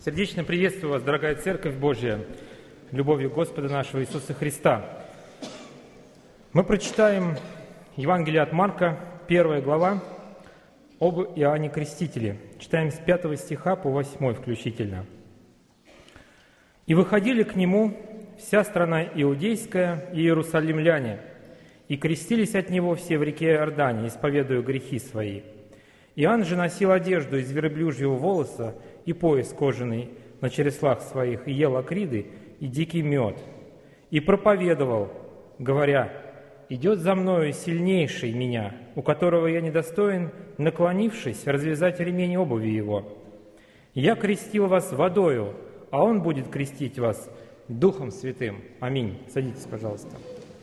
Сердечно приветствую вас, дорогая Церковь Божья, любовью Господа нашего Иисуса Христа. Мы прочитаем Евангелие от Марка, 1 глава, об Иоанне Крестителе. Читаем с 5 стиха по 8 включительно. «И выходили к нему вся страна иудейская и иерусалимляне, и крестились от него все в реке Иордане, исповедуя грехи свои. Иоанн же носил одежду из верблюжьего волоса и пояс кожаный на череслах своих, и ел акриды и дикий мед, и проповедовал, говоря: „Идет за мною сильнейший меня, у которого я недостоин, наклонившись, развязать ремень обуви его. Я крестил вас водою, а он будет крестить вас Духом Святым“». Аминь. Садитесь, пожалуйста.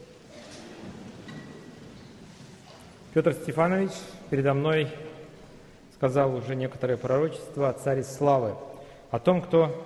Петр Стефанович передо мной сказал уже некоторое пророчество о Царе Славы, о том, кто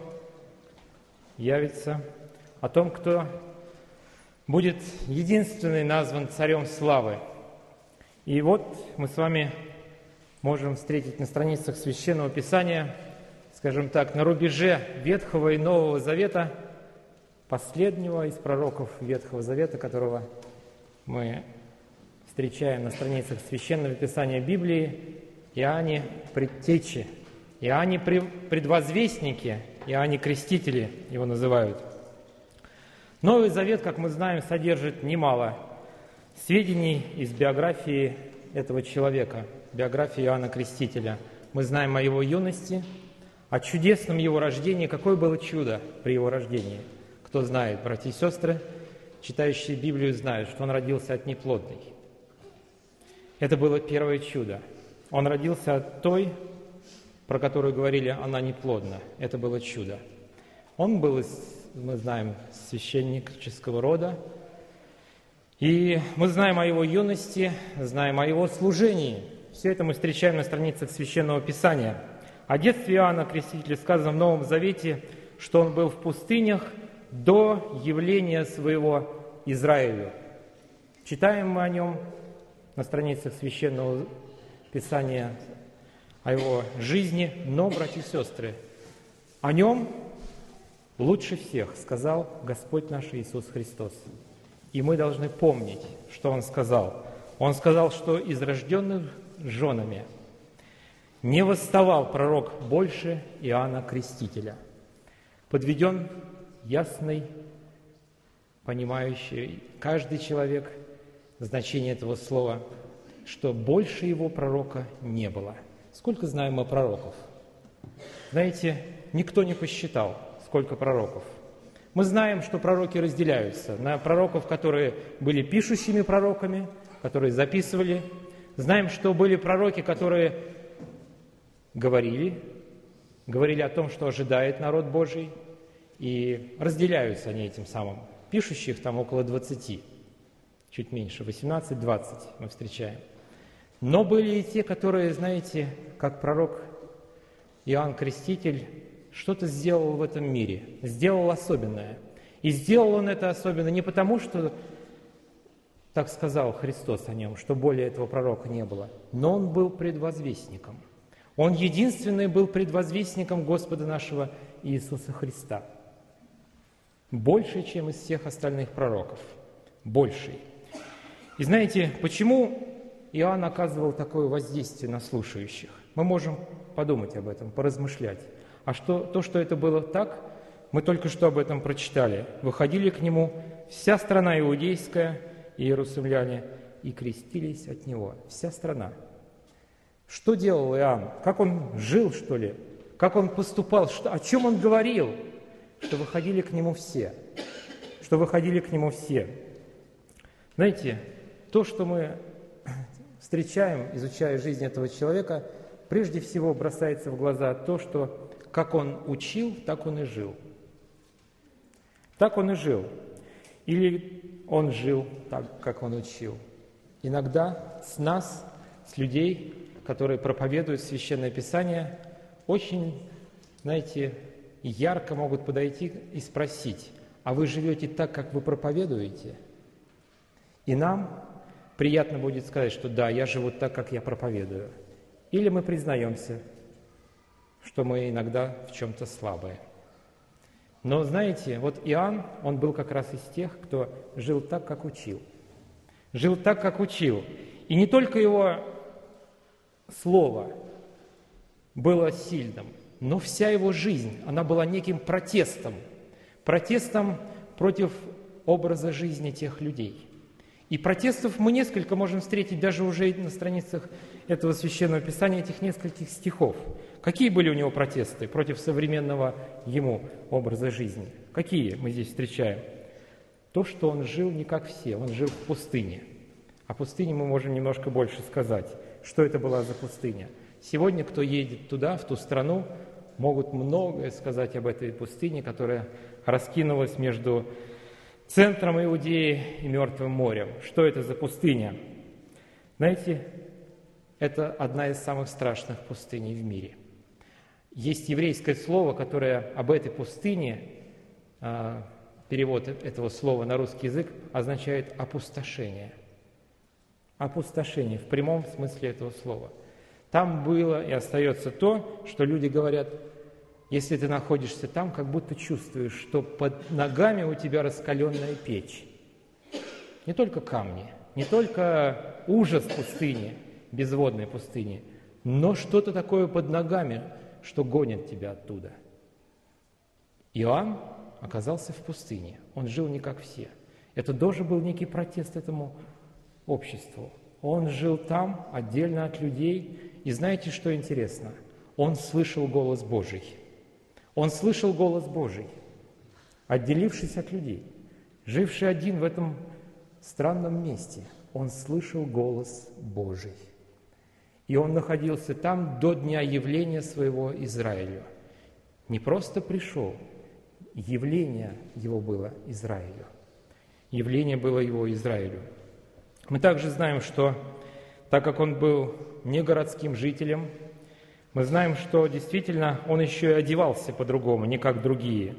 явится, о том, кто будет единственный назван Царем Славы. И вот мы с вами можем встретить на страницах Священного Писания, скажем так, на рубеже Ветхого и Нового Завета, последнего из пророков Ветхого Завета, которого мы встречаем на страницах Священного Писания Библии, Иоанне Предтече, Иоанне Предвозвестнике, Иоанне Крестителе его называют. Новый Завет, как мы знаем, содержит немало сведений из биографии этого человека, биографии Иоанна Крестителя. Мы знаем о его юности, о чудесном его рождении. Какое было чудо при его рождении? Кто знает, братья и сестры, читающие Библию, знают, что он родился от неплодной. Это было первое чудо. Он родился от той, про которую говорили, она неплодна. Это было чудо. Он был мы знаем, священнического рода. И мы знаем о его юности, знаем о его служении. Все это мы встречаем на страницах Священного Писания. О детстве Иоанна Крестителя сказано в Новом Завете, что он был в пустынях до явления своего Израилю. Читаем мы о нем на страницах Священного Писания, о его жизни, но, братья и сестры, о нем лучше всех сказал Господь наш Иисус Христос. И мы должны помнить, что Он сказал. Он сказал, что из рожденных женами не восставал пророк больше Иоанна Крестителя. Подведен ясный, понимающий каждый человек значение этого слова, что больше его пророка не было. Сколько знаем мы пророков? Знаете, никто не посчитал, сколько пророков. Мы знаем, что пророки разделяются на пророков, которые были пишущими пророками, которые записывали. Знаем, что были пророки, которые говорили о том, что ожидает народ Божий, и разделяются они этим самым. Пишущих там около 20, чуть меньше, 18-20 мы встречаем. Но были и те, которые, знаете, как пророк Иоанн Креститель, что-то сделал в этом мире, сделал особенное. И сделал он это особенно не потому, что так сказал Христос о нем, что более этого пророка не было, но он был предвозвестником. Он единственный был предвозвестником Господа нашего Иисуса Христа. Больше, чем из всех остальных пророков. Больший. И знаете, почему Иоанн оказывал такое воздействие на слушающих? Мы можем подумать об этом, поразмышлять. А что это было так, мы только что об этом прочитали. Выходили к нему вся страна иудейская и иерусалимляне, и крестились от него. Вся страна. Что делал Иоанн? Как он жил, что ли? Как он поступал? О чем он говорил? Что выходили к нему все. Что выходили к нему все. Знаете, то, что мы встречаем, изучая жизнь этого человека, прежде всего бросается в глаза то, что как он учил, так он и жил. Так он и жил. Или он жил так, как он учил. Иногда с нас, с людей, которые проповедуют Священное Писание, очень, знаете, ярко могут подойти и спросить: а вы живете так, как вы проповедуете? И нам приятно будет сказать, что да, я живу так, как я проповедую. Или мы признаемся, что мы иногда в чем-то слабые. Но знаете, вот Иоанн, он был как раз из тех, кто жил так, как учил. Жил так, как учил. И не только его слово было сильным, но вся его жизнь, она была неким протестом. Протестом против образа жизни тех людей. И протестов мы несколько можем встретить даже уже на страницах этого Священного Писания, этих нескольких стихов. Какие были у него протесты против современного ему образа жизни? Какие мы здесь встречаем? То, что он жил не как все, он жил в пустыне. О пустыне мы можем немножко больше сказать. Что это была за пустыня? Сегодня, кто едет туда, в ту страну, могут многое сказать об этой пустыне, которая раскинулась между центром Иудеи и Мертвым морем. Что это за пустыня? Знаете, это одна из самых страшных пустыней в мире. Есть еврейское слово, которое об этой пустыне, перевод этого слова на русский язык, означает опустошение. Опустошение в прямом смысле этого слова. Там было и остается то, что люди говорят: если ты находишься там, как будто чувствуешь, что под ногами у тебя раскаленная печь. Не только камни, не только ужас пустыни, безводной пустыни, но что-то такое под ногами, что гонит тебя оттуда. Иоанн оказался в пустыне. Он жил не как все. Это тоже был некий протест этому обществу. Он жил там, отдельно от людей. И знаете, что интересно? Он слышал голос Божий. Он слышал голос Божий, отделившись от людей, живший один в этом странном месте. Он слышал голос Божий. И он находился там до дня явления своего Израилю. Не просто пришел, явление его было Израилю. Явление было его Израилю. Мы также знаем, что так как он был не городским жителем, мы знаем, что действительно он еще и одевался по-другому, не как другие.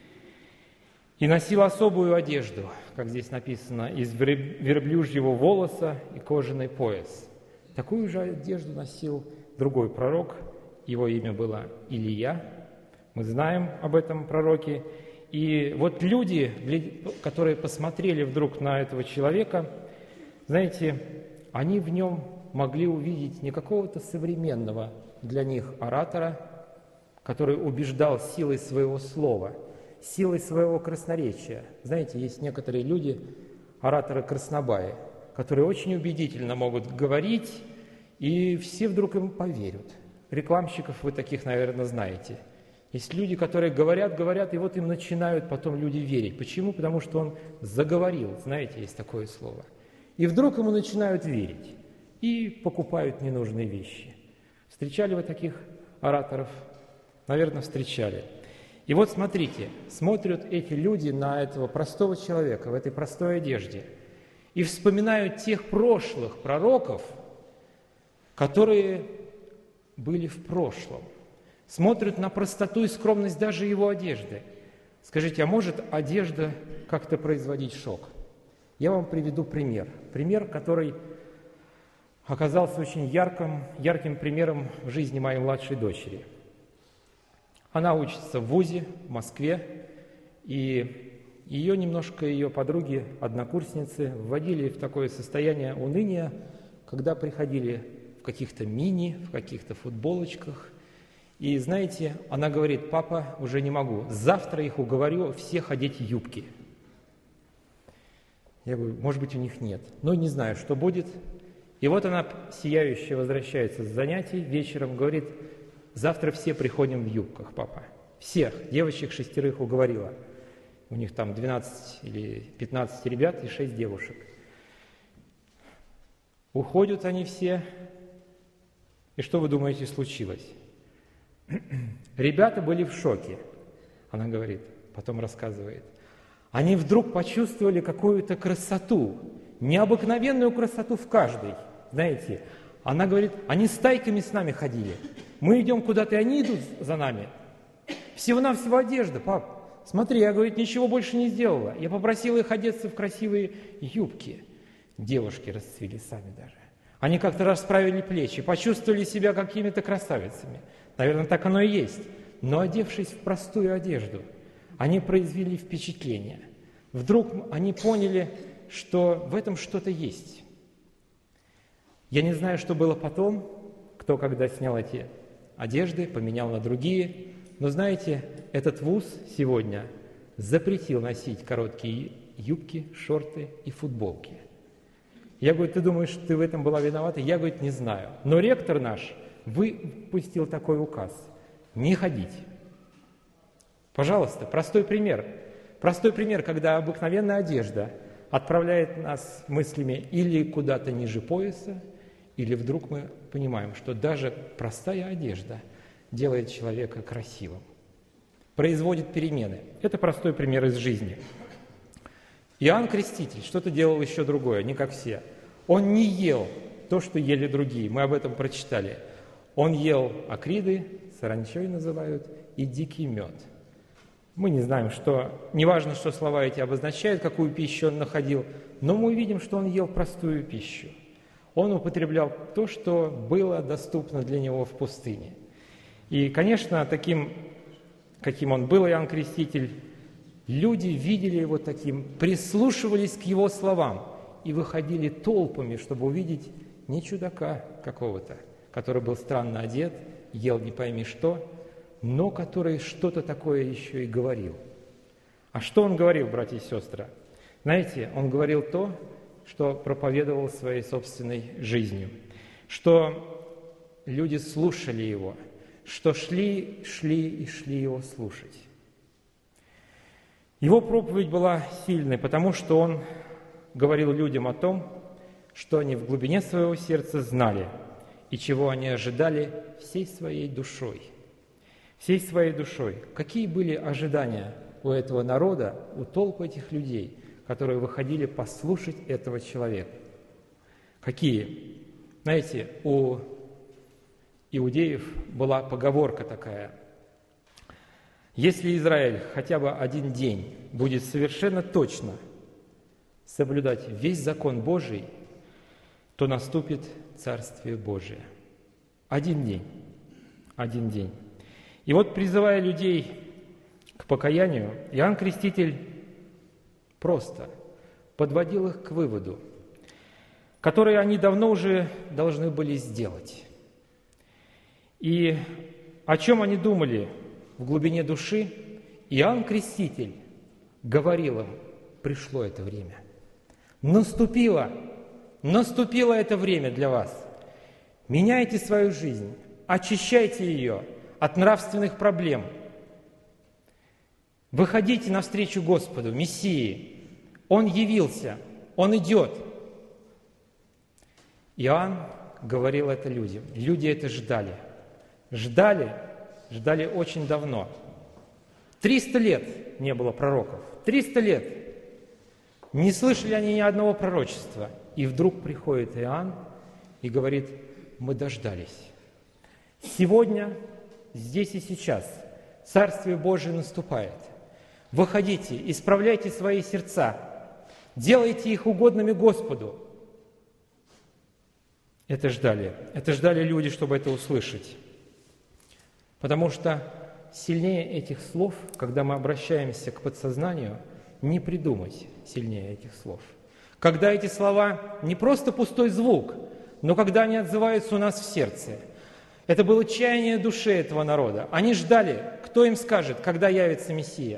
И носил особую одежду, как здесь написано, из верблюжьего волоса и кожаный пояс. Такую же одежду носил другой пророк, его имя было Илия. Мы знаем об этом пророке. И вот люди, которые посмотрели вдруг на этого человека, знаете, они в нем могли увидеть не какого-то современного для них оратора, который убеждал силой своего слова, силой своего красноречия. Знаете, есть некоторые люди, ораторы-краснобаи, которые очень убедительно могут говорить, и все вдруг им поверят. Рекламщиков вы таких, наверное, знаете. Есть люди, которые говорят, и вот им начинают потом люди верить. Почему? Потому что он заговорил, знаете, есть такое слово. И вдруг ему начинают верить и покупают ненужные вещи. Встречали вы таких ораторов? Наверное, встречали. И вот смотрите, смотрят эти люди на этого простого человека в этой простой одежде и вспоминают тех прошлых пророков, которые были в прошлом. Смотрят на простоту и скромность даже его одежды. Скажите, а может одежда как-то производить шок? Я вам приведу пример. Пример, который оказался очень ярким примером в жизни моей младшей дочери. Она учится в вузе в Москве, и ее подруги, однокурсницы, вводили в такое состояние уныния, когда приходили в каких-то мини, в каких-то футболочках. И знаете, она говорит: папа, уже не могу, завтра их уговорю всех одеть юбки. Я говорю: может быть, у них нет, но не знаю, что будет. И вот она, сияющая, возвращается с занятий вечером, говорит: завтра все приходим в юбках, папа. Всех, девочек 6 уговорила. У них там 12 или 15 ребят и 6 девушек. Уходят они все, и что вы думаете случилось? Ребята были в шоке, она говорит, потом рассказывает. Они вдруг почувствовали какую-то красоту, необыкновенную красоту в каждой. Знаете, она говорит, они стайками с нами ходили. Мы идем куда-то, и они идут за нами. Всего-навсего одежда, пап. Смотри, я, говорит, ничего больше не сделала. Я попросила их одеться в красивые юбки. Девушки расцвели сами даже. Они как-то расправили плечи, почувствовали себя какими-то красавицами. Наверное, так оно и есть. Но одевшись в простую одежду, они произвели впечатление. Вдруг они поняли, что в этом что-то есть. Я не знаю, что было потом, кто когда снял эти одежды, поменял на другие. Но знаете, этот вуз сегодня запретил носить короткие юбки, шорты и футболки. Я говорю, ты думаешь, ты в этом была виновата? Я, говорю, не знаю. Но ректор наш выпустил такой указ. Не ходить. Пожалуйста, простой пример. Простой пример, когда обыкновенная одежда отправляет нас мыслями или куда-то ниже пояса, или вдруг мы понимаем, что даже простая одежда делает человека красивым, производит перемены. Это простой пример из жизни. Иоанн Креститель что-то делал еще другое, не как все. Он не ел то, что ели другие, мы об этом прочитали. Он ел акриды, саранчой называют, и дикий мед. Мы не знаем, неважно, что слова эти обозначают, какую пищу он находил, но мы видим, что он ел простую пищу. Он употреблял то, что было доступно для него в пустыне. И, конечно, таким, каким он был, Иоанн Креститель, люди видели его таким, прислушивались к его словам и выходили толпами, чтобы увидеть не чудака какого-то, который был странно одет, ел не пойми что, но который что-то такое еще и говорил. А что он говорил, братья и сестры? Знаете, он говорил то, что проповедовал своей собственной жизнью, что люди слушали его, что шли его слушать. Его проповедь была сильной, потому что он говорил людям о том, что они в глубине своего сердца знали и чего они ожидали всей своей душой. Всей своей душой. Какие были ожидания у этого народа, у толп этих людей, которые выходили послушать этого человека? Какие? Знаете, у иудеев была поговорка такая: если Израиль хотя бы один день будет совершенно точно соблюдать весь закон Божий, то наступит Царствие Божие. Один день. Один день. И вот, призывая людей к покаянию, Иоанн Креститель просто подводил их к выводу, который они давно уже должны были сделать. И о чем они думали в глубине души, Иоанн Креститель говорил им: пришло это время. Наступило это время для вас. Меняйте свою жизнь, очищайте ее от нравственных проблем. Выходите навстречу Господу, Мессии. Он явился, Он идет. Иоанн говорил это людям. Люди это ждали. Ждали очень давно. 300 лет не было пророков. 300 лет. Не слышали они ни одного пророчества. И вдруг приходит Иоанн и говорит: мы дождались. Сегодня, здесь и сейчас Царствие Божие наступает. Выходите, исправляйте свои сердца, делайте их угодными Господу. Это ждали люди, чтобы это услышать. Потому что сильнее этих слов, когда мы обращаемся к подсознанию, не придумать сильнее этих слов. Когда эти слова не просто пустой звук, но когда они отзываются у нас в сердце. Это было чаяние души этого народа. Они ждали, кто им скажет, когда явится Мессия.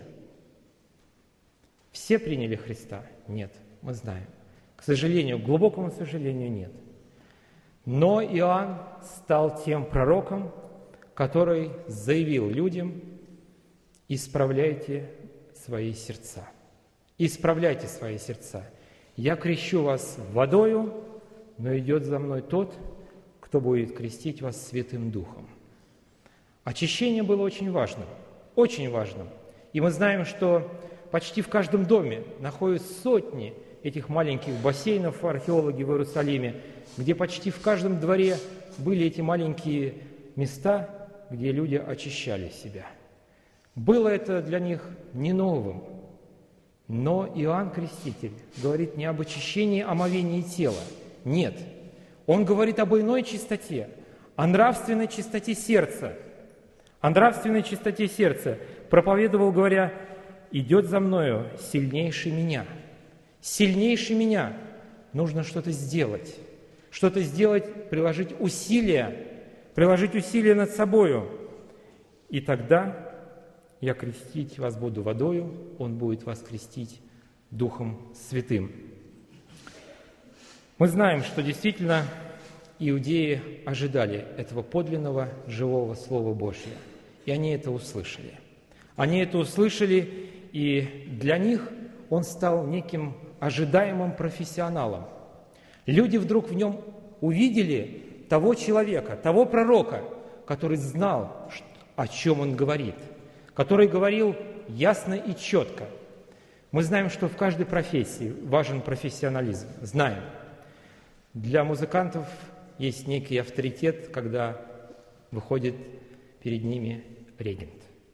Все приняли Христа? Нет, мы знаем. К сожалению, к глубокому сожалению, нет. Но Иоанн стал тем пророком, который заявил людям: исправляйте свои сердца. Исправляйте свои сердца. Я крещу вас водою, но идет за мной тот, кто будет крестить вас Святым Духом. Очищение было очень важным, очень важным. И мы знаем, что почти в каждом доме находятся сотни этих маленьких бассейнов, археологи в Иерусалиме, где почти в каждом дворе были эти маленькие места, где люди очищали себя. Было это для них не новым. Но Иоанн Креститель говорит не об очищении, омовении тела. Нет. Он говорит об иной чистоте, о нравственной чистоте сердца. о нравственной чистоте сердца, проповедовал, говоря: «Идет за мною сильнейший меня». Сильнейший меня. Нужно что-то сделать. Что-то сделать, приложить усилия над собою. И тогда я крестить вас буду водою, Он будет вас крестить Духом Святым. Мы знаем, что действительно иудеи ожидали этого подлинного живого Слова Божьего, и они это услышали. Они это услышали, и для них Он стал неким ожидаемым профессионалом. Люди вдруг в нем увидели того человека, того пророка, который знал, о чем он говорит, который говорил ясно и четко. Мы знаем, что в каждой профессии важен профессионализм. Знаем. Для музыкантов есть некий авторитет, когда выходит перед ними регент.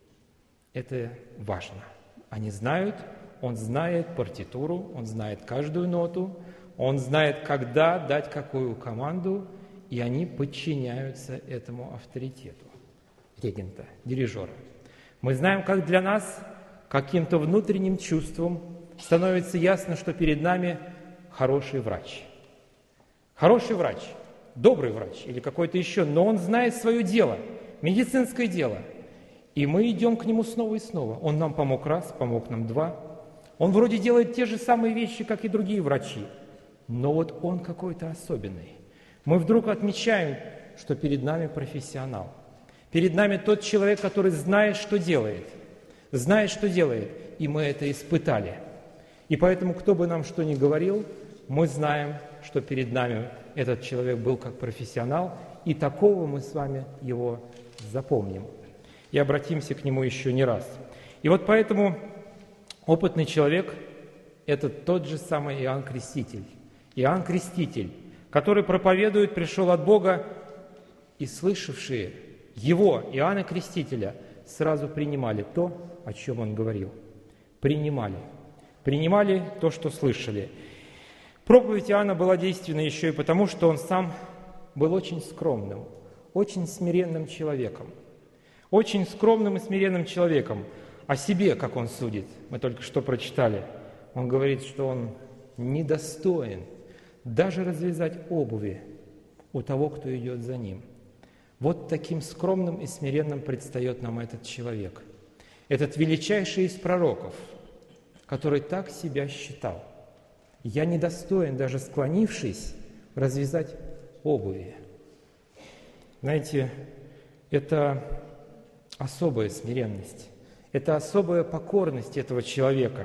Это важно. Они знают, он знает партитуру, он знает каждую ноту, он знает, когда дать какую команду, и они подчиняются этому авторитету регента, дирижера. Мы знаем, как для нас каким-то внутренним чувством становится ясно, что перед нами хороший врач. Хороший врач, добрый врач или какой-то еще, но он знает свое дело, медицинское дело. И мы идем к нему снова и снова. Он нам помог раз, помог нам два. Он вроде делает те же самые вещи, как и другие врачи, но вот он какой-то особенный. Мы вдруг отмечаем, что перед нами профессионал. Перед нами тот человек, который знает, что делает. Знает, что делает. И мы это испытали. И поэтому, кто бы нам что ни говорил, мы знаем, что перед нами этот человек был как профессионал, и такого мы с вами его запомним. И обратимся к нему еще не раз. И вот поэтому опытный человек – это тот же самый Иоанн Креститель. Иоанн Креститель, который проповедует, пришел от Бога, и слышавшие его, Иоанна Крестителя, сразу принимали то, о чем он говорил. Принимали то, что слышали. Проповедь Иоанна была действенна еще и потому, что он сам был очень скромным, очень смиренным человеком. Очень скромным и смиренным человеком. О себе, как он судит, мы только что прочитали. Он говорит, что он недостоин даже развязать обуви у того, кто идет за ним. Вот таким скромным и смиренным предстает нам этот человек. Этот величайший из пророков, который так себя считал. Я недостоин, даже склонившись, развязать обуви. Знаете, это особая смиренность, это особая покорность этого человека.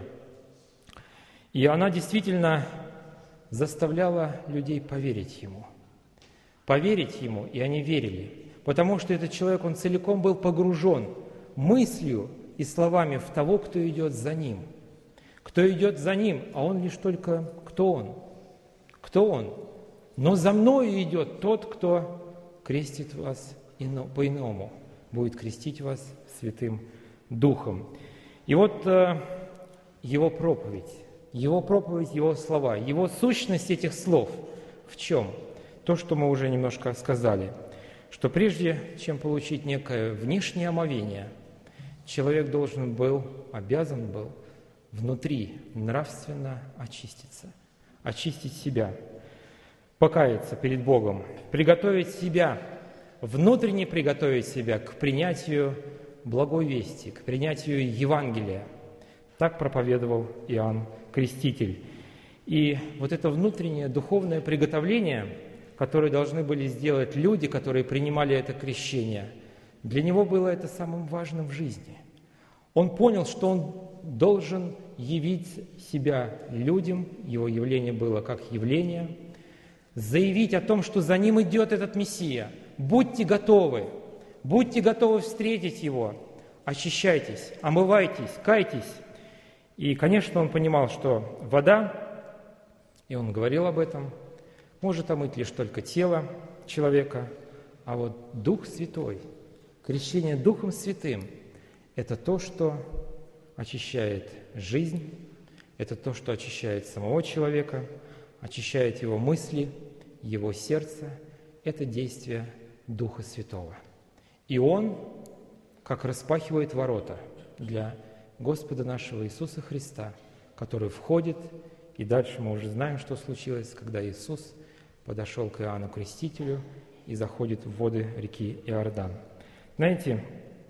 И она действительно заставляла людей поверить ему. Поверить ему, и они верили. Потому что этот человек, он целиком был погружен мыслью и словами в того, кто идет за ним. Кто идет за ним, а он лишь только кто он? Кто он? Но за мною идет тот, кто крестит вас по-иному, будет крестить вас Святым Духом. И вот его проповедь, его слова, его сущность этих слов в чем? То, что мы уже немножко сказали, что прежде чем получить некое внешнее омовение, человек обязан был внутри нравственно очиститься, очистить себя, покаяться перед Богом, приготовить себя, внутренне приготовить себя к принятию благой вести, к принятию Евангелия. Так проповедовал Иоанн Креститель. И вот это внутреннее духовное приготовление, которое должны были сделать люди, которые принимали это крещение, для него было это самым важным в жизни. Он понял, что он должен явить себя людям, его явление было как явление, заявить о том, что за ним идет этот Мессия. Будьте готовы встретить его, очищайтесь, омывайтесь, кайтесь. И, конечно, он понимал, что вода, и он говорил об этом, может омыть лишь только тело человека, а вот Дух Святой, крещение Духом Святым – это то, что очищает жизнь, это то, что очищает самого человека, очищает его мысли, его сердце. Это действие Духа Святого. И он, как распахивает ворота для Господа нашего Иисуса Христа, который входит, и дальше мы уже знаем, что случилось, когда Иисус подошел к Иоанну Крестителю и заходит в воды реки Иордан. Знаете,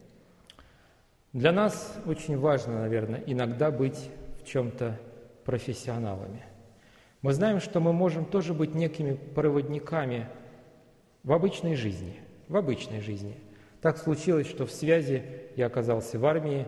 для нас очень важно, наверное, иногда быть в чем-то профессионалами. Мы знаем, что мы можем тоже быть некими проводниками в обычной жизни. Так случилось, что в связи я оказался в армии,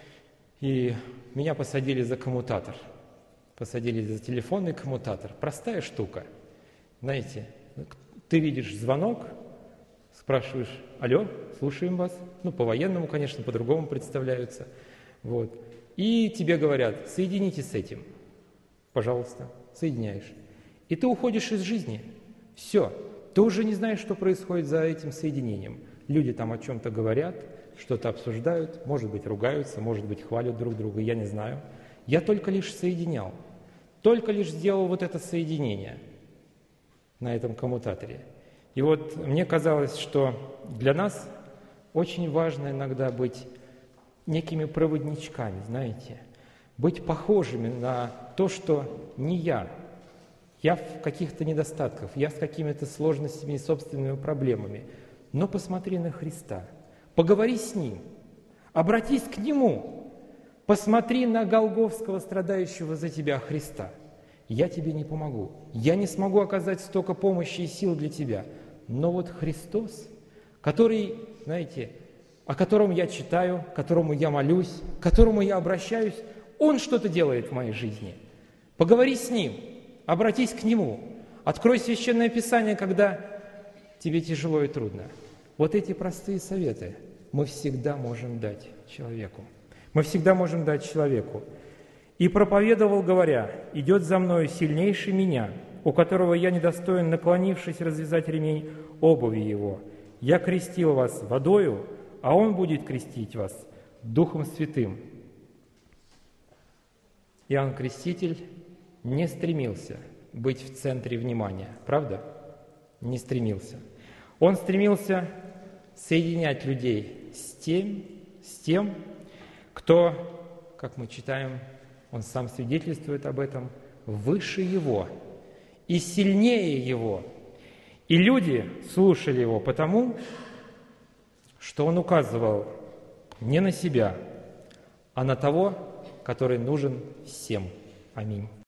и меня посадили за коммутатор. Посадили за телефонный коммутатор. Простая штука. Знаете, ты видишь звонок, спрашиваешь: «Алло, слушаем вас». По-военному, конечно, по-другому представляются. Вот. И тебе говорят: «Соедините с этим». Пожалуйста, соединяешь. И ты уходишь из жизни. Все. Ты уже не знаешь, что происходит за этим соединением. Люди там о чем-то говорят, что-то обсуждают, может быть, ругаются, может быть, хвалят друг друга, я не знаю. Я только лишь соединял, только лишь сделал вот это соединение на этом коммутаторе. И вот мне казалось, что для нас очень важно иногда быть некими проводничками, знаете, быть похожими на то, что не я в каких-то недостатках, я с какими-то сложностями и собственными проблемами, но посмотри на Христа, поговори с Ним, обратись к Нему, посмотри на Голгофского страдающего за тебя Христа. Я тебе не помогу, я не смогу оказать столько помощи и сил для тебя, но вот Христос, который, знаете, о котором я читаю, к которому я молюсь, к которому я обращаюсь, Он что-то делает в моей жизни. Поговори с Ним, обратись к Нему, открой Священное Писание, когда тебе тяжело и трудно. Вот эти простые советы мы всегда можем дать человеку. Мы всегда можем дать человеку. «И проповедовал, говоря: идет за мною сильнейший меня, у которого я недостоин, наклонившись, развязать ремень обуви его. Я крестил вас водою, а он будет крестить вас Духом Святым». Иоанн Креститель не стремился быть в центре внимания, правда? Не стремился. Он стремился соединять людей с тем, кто, как мы читаем, он сам свидетельствует об этом, выше его и сильнее его. И люди слушали его потому, что он указывал не на себя, а на того, который нужен всем. Аминь.